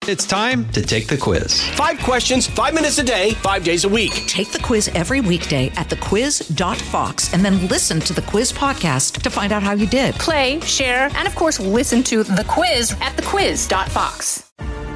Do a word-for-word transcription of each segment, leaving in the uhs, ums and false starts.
It's time to take the quiz. Five questions, five minutes a day, five days a week. Take the quiz every weekday at the quiz dot fox and then listen to the quiz podcast to find out how you did. Play, share, and of course, listen to the quiz at the quiz dot fox.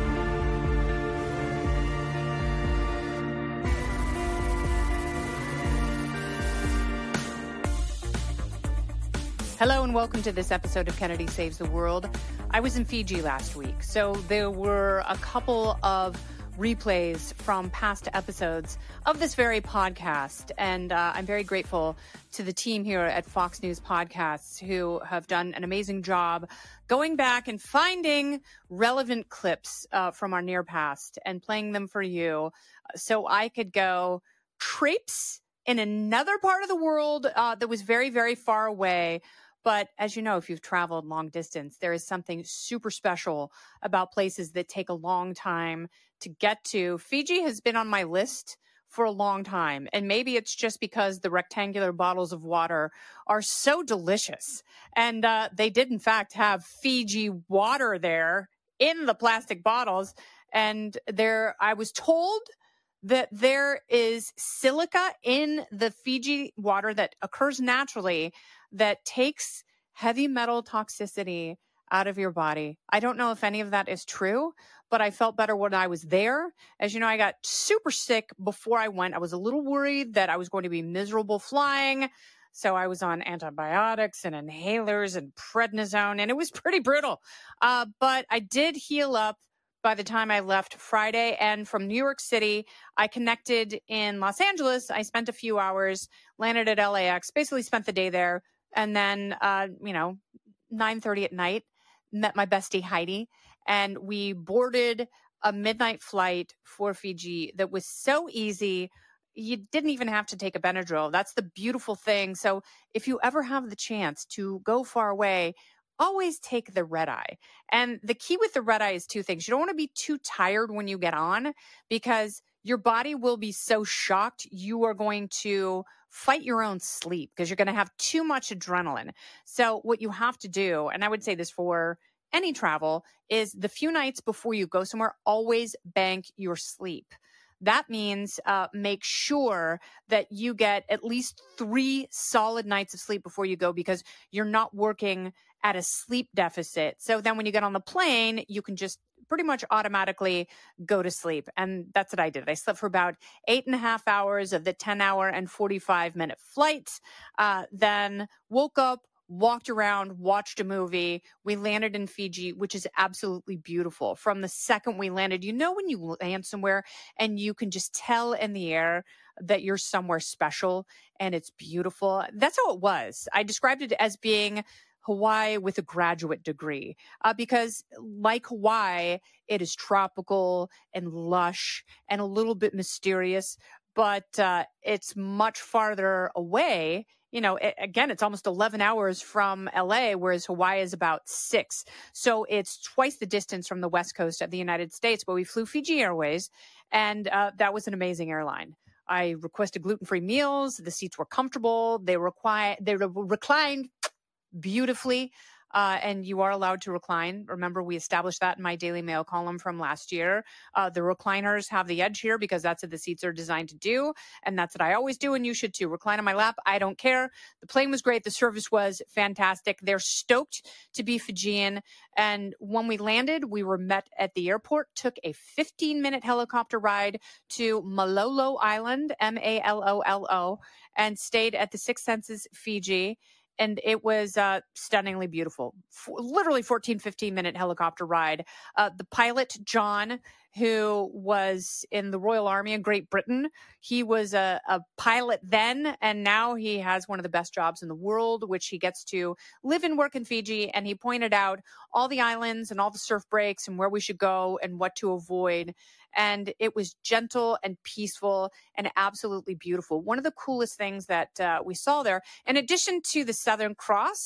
Hello and welcome to this episode of Kennedy Saves the World. I was in Fiji last week, so there were a couple of replays from past episodes of this very podcast, and uh, I'm very grateful to the team here at Fox News Podcasts who have done an amazing job going back and finding relevant clips uh, from our near past and playing them for you so I could go traipse in another part of the world uh, that was very, very far away. But as you know, if you've traveled long distance, there is something super special about places that take a long time to get to. Fiji has been on my list for a long time, and maybe it's just because the rectangular bottles of water are so delicious. And uh, they did, in fact, have Fiji water there in the plastic bottles. And there, I was told that there is silica in the Fiji water that occurs naturally that takes heavy metal toxicity out of your body. I don't know if any of that is true, but I felt better when I was there. As you know, I got super sick before I went. I was a little worried that I was going to be miserable flying. So I was on antibiotics and inhalers and prednisone, and it was pretty brutal. Uh, but I did heal up by the time I left Friday. And from New York City, I connected in Los Angeles. I spent a few hours, landed at L A X, basically spent the day there. And then, uh, you know, nine thirty at night, met my bestie Heidi, and we boarded a midnight flight for Fiji that was so easy. You didn't even have to take a Benadryl. That's the beautiful thing. So if you ever have the chance to go far away, always take the red eye. And the key with the red eye is two things. You don't want to be too tired when you get on because your body will be so shocked you are going to fight your own sleep because you're going to have too much adrenaline. So what you have to do, and I would say this for any travel, is the few nights before you go somewhere, always bank your sleep. That means uh, make sure that you get at least three solid nights of sleep before you go because you're not working at a sleep deficit. So then when you get on the plane, you can just pretty much automatically go to sleep. And that's what I did. I slept for about eight and a half hours of the ten hour and forty-five minute flight, uh, then woke up, walked around, watched a movie. We landed in Fiji, which is absolutely beautiful. From the second we landed, you know, when you land somewhere and you can just tell in the air that you're somewhere special and it's beautiful. That's how it was. I described it as being Hawaii with a graduate degree, uh, because like Hawaii, it is tropical and lush and a little bit mysterious, but uh, it's much farther away. You know, it, again, it's almost eleven hours from L A, whereas Hawaii is about six. So it's twice the distance from the West Coast of the United States, but we flew Fiji Airways, and uh, that was an amazing airline. I requested gluten-free meals. The seats were comfortable. They, require, they re- reclined beautifully, uh, and you are allowed to recline. Remember, we established that in my Daily Mail column from last year. Uh, the recliners have the edge here because that's what the seats are designed to do, and that's what I always do, and you should too. Recline on my lap. I don't care. The plane was great. The service was fantastic. They're stoked to be Fijian, and when we landed, we were met at the airport, took a fifteen-minute helicopter ride to Malolo Island, M A L O L O, and stayed at the Six Senses Fiji. And it was uh, stunningly beautiful. F- literally fourteen, fifteen minute helicopter ride. Uh, the pilot, John, who was in the Royal Army in Great Britain, he was a, a pilot then, and now he has one of the best jobs in the world, which he gets to live and work in Fiji. And he pointed out all the islands and all the surf breaks and where we should go and what to avoid. And it was gentle and peaceful and absolutely beautiful. One of the coolest things that uh, we saw there, in addition to the Southern Cross,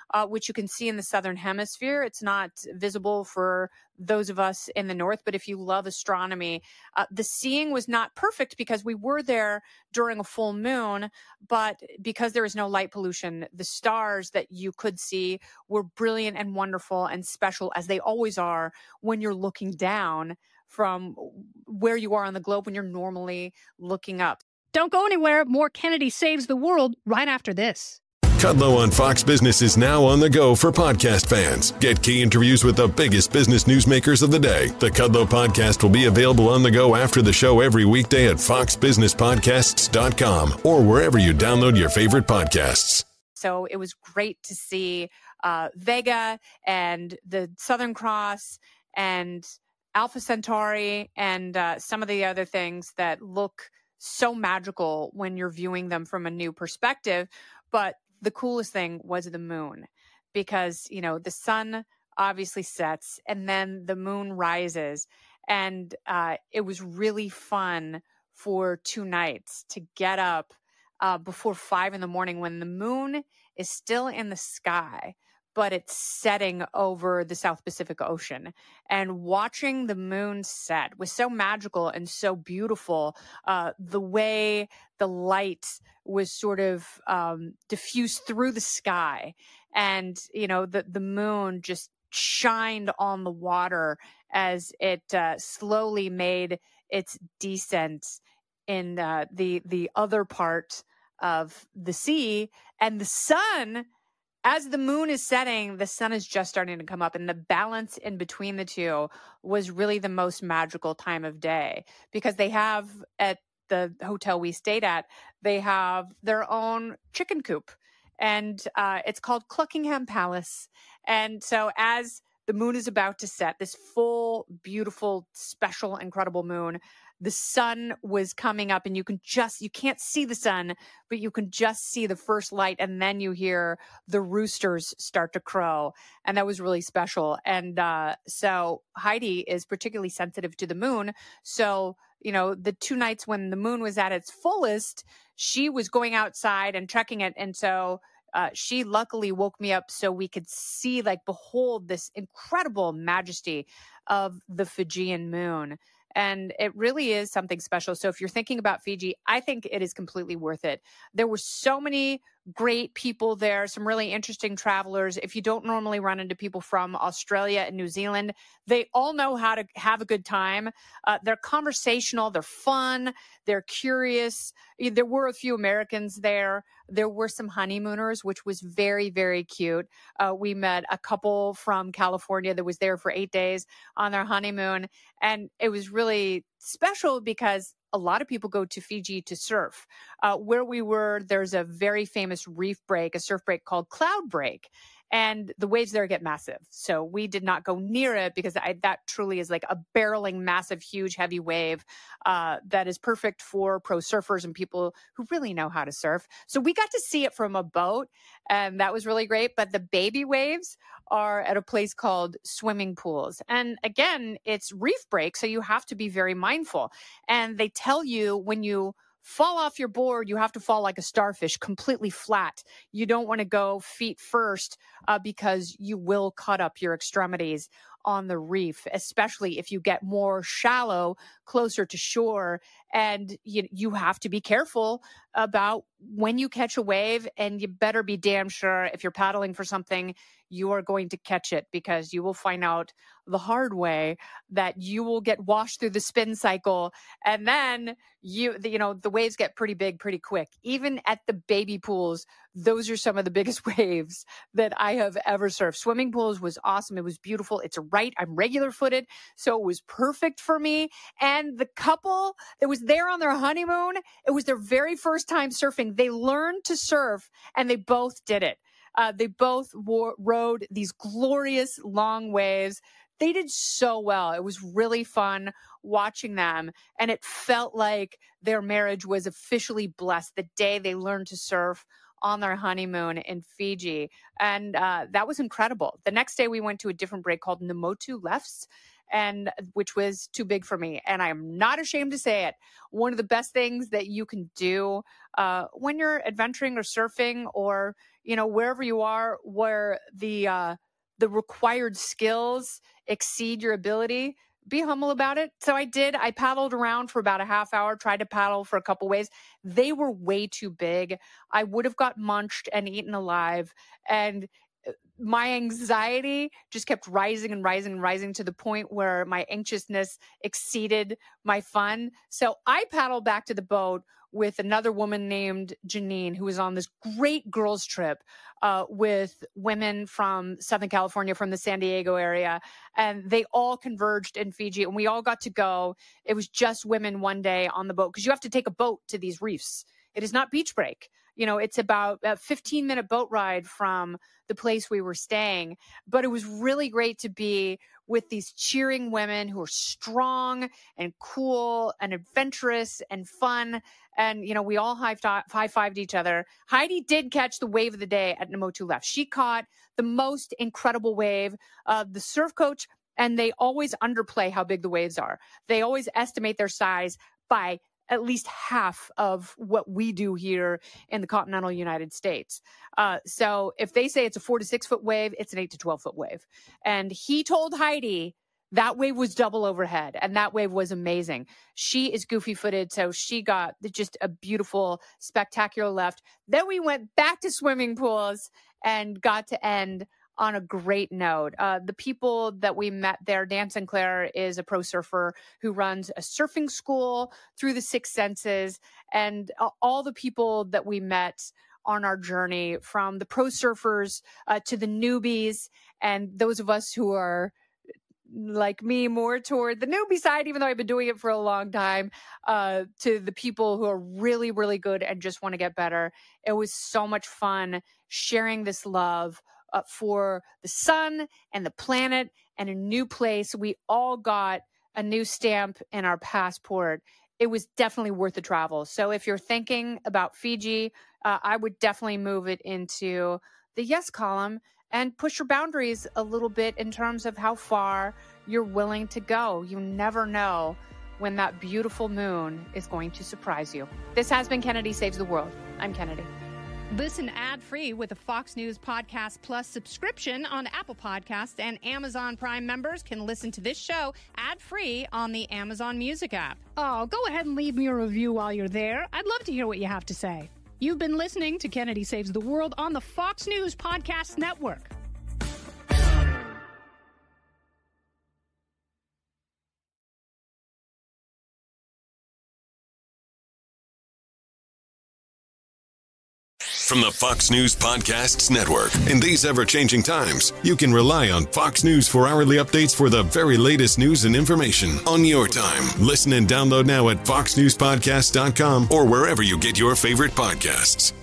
uh, which you can see in the southern hemisphere. It's not visible for those of us in the north, but if you love astronomy, uh, the seeing was not perfect because we were there during a full moon, but because there is no light pollution, the stars that you could see were brilliant and wonderful and special, as they always are when you're looking down from where you are on the globe when you're normally looking up. Don't go anywhere. More Kennedy Saves the World right after this. Kudlow on Fox Business is now on the go for podcast fans. Get key interviews with the biggest business newsmakers of the day. The Kudlow podcast will be available on the go after the show every weekday at fox business podcasts dot com or wherever you download your favorite podcasts. So it was great to see uh, Vega and the Southern Cross and Alpha Centauri and uh, some of the other things that look so magical when you're viewing them from a new perspective. But the coolest thing was the moon, because, you know, the sun obviously sets and then the moon rises. And uh, it was really fun for two nights to get up uh, before five in the morning when the moon is still in the sky, but it's setting over the South Pacific Ocean. And watching the moon set was so magical and so beautiful. Uh, the way the light was sort of um, diffused through the sky. And, you know, the, the moon just shined on the water as it uh, slowly made its descent in uh, the the other part of the sea. And the sun, as the moon is setting, the sun is just starting to come up, and the balance in between the two was really the most magical time of day, because they have, at the hotel we stayed at, they have their own chicken coop, and uh, it's called Cluckingham Palace. And so as the moon is about to set, this full, beautiful, special, incredible moon, the sun was coming up, and you can just, you can't see the sun, but you can just see the first light. And then you hear the roosters start to crow. And that was really special. And uh, so Heidi is particularly sensitive to the moon. So, you know, the two nights when the moon was at its fullest, she was going outside and checking it. And so uh, she luckily woke me up so we could see, like, behold this incredible majesty of the Fijian moon. And it really is something special. So if you're thinking about Fiji, I think it is completely worth it. There were so many great people there, some really interesting travelers. If you don't normally run into people from Australia and New Zealand, they all know how to have a good time. Uh, they're conversational, they're fun, they're curious. There were a few Americans there. There were some honeymooners, which was very, very cute. Uh, we met a couple from California that was there for eight days on their honeymoon. And it was really special because a lot of people go to Fiji to surf. Uh, where we were, there's a very famous reef break, a surf break called Cloud Break. And the waves there get massive. So we did not go near it because I, that truly is like a barreling, massive, huge, heavy wave uh, that is perfect for pro surfers and people who really know how to surf. So we got to see it from a boat, and that was really great. But the baby waves are at a place called Swimming Pools. And again, it's reef break, so you have to be very mindful. And they tell you when you fall off your board, you have to fall like a starfish, completely flat. You don't want to go feet first uh, because you will cut up your extremities on the reef, especially if you get more shallow, closer to shore. And you, you have to be careful about when you catch a wave, and you better be damn sure if you're paddling for something, you are going to catch it, because you will find out the hard way that you will get washed through the spin cycle. And then you, you know, the waves get pretty big pretty quick. Even at the baby pools, those are some of the biggest waves that I have ever surfed. Swimming Pools was awesome. It was beautiful. It's right. I'm regular footed, so it was perfect for me. And the couple that was there on their honeymoon, it was their very first time surfing. They learned to surf, and they both did it. Uh, they both wore, rode these glorious long waves. They did so well. It was really fun watching them. And it felt like their marriage was officially blessed the day they learned to surf on their honeymoon in Fiji. And uh, that was incredible. The next day we went to a different break called Namotu Lefts. and which was too big for me. And I'm not ashamed to say it. One of the best things that you can do uh, when you're adventuring or surfing or, you know, wherever you are, where the uh, the required skills exceed your ability, be humble about it. So I did. I paddled around for about a half hour, tried to paddle for a couple waves. They were way too big. I would have got munched and eaten alive. And my anxiety just kept rising and rising and rising to the point where my anxiousness exceeded my fun. So I paddled back to the boat with another woman named Janine, who was on this great girls trip uh, with women from Southern California, from the San Diego area. And they all converged in Fiji and we all got to go. It was just women one day on the boat because you have to take a boat to these reefs. It is not beach break. You know, it's about a fifteen minute boat ride from the place we were staying. But it was really great to be with these cheering women who are strong and cool and adventurous and fun. And, you know, we all high-fived each other. Heidi did catch the wave of the day at Namotu Left. She caught the most incredible wave. Uh, the surf coach, and they always underplay how big the waves are. They always estimate their size by at least half of what we do here in the continental United States. Uh, so if they say it's a four to six foot wave, it's an eight to twelve foot wave. And he told Heidi that wave was double overhead and that wave was amazing. She is goofy footed. So she got just a beautiful, spectacular left. Then we went back to swimming pools and got to end on a great note. Uh, the people that we met there, Dan Sinclair is a pro surfer who runs a surfing school through the Six Senses. And uh, all the people that we met on our journey, from the pro surfers uh, to the newbies, and those of us who are like me, more toward the newbie side, even though I've been doing it for a long time, uh, to the people who are really, really good and just want to get better. It was so much fun sharing this love Uh, for the sun and the planet and a new place. We all got a new stamp in our passport. It was definitely worth the travel. So if you're thinking about Fiji, uh, I would definitely move it into the yes column and push your boundaries a little bit in terms of how far you're willing to go. You never know when that beautiful moon is going to surprise you. This has been Kennedy Saves the World. I'm Kennedy. Listen ad-free with a Fox News Podcast Plus subscription on Apple Podcasts, and Amazon Prime members can listen to this show ad-free on the Amazon Music app. Oh, go ahead and leave me a review while you're there. I'd love to hear what you have to say. You've been listening to Kennedy Saves the World on the Fox News Podcast Network. From the Fox News Podcasts Network. In these ever-changing times, you can rely on Fox News for hourly updates for the very latest news and information on your time. Listen and download now at fox news podcast dot com or wherever you get your favorite podcasts.